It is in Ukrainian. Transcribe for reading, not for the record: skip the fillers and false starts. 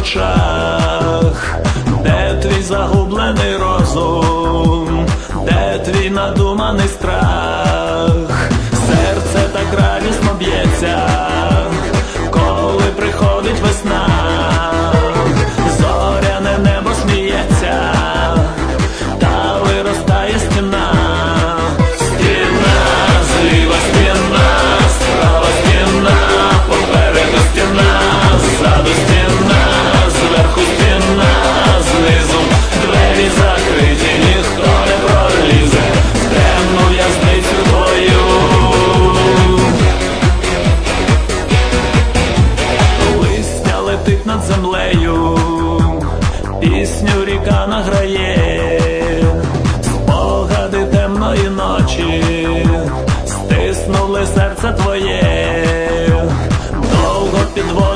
очах? Де твій загублений розум? Де твій надуманий страх? Серце так радісно б'ється, коли приходить весна. Зоряне небо сміється, та виростає стіна. Стіна, зліва стіна, справа стіна, попереду стіна, ззаду стіна, зверху стіна, знизу двері закриті, ніхто не пролізе в темну в'язницю твою. Листя летить над землею, пісню ріка награє, спогади темної ночі стиснули серце твоє, довго підводить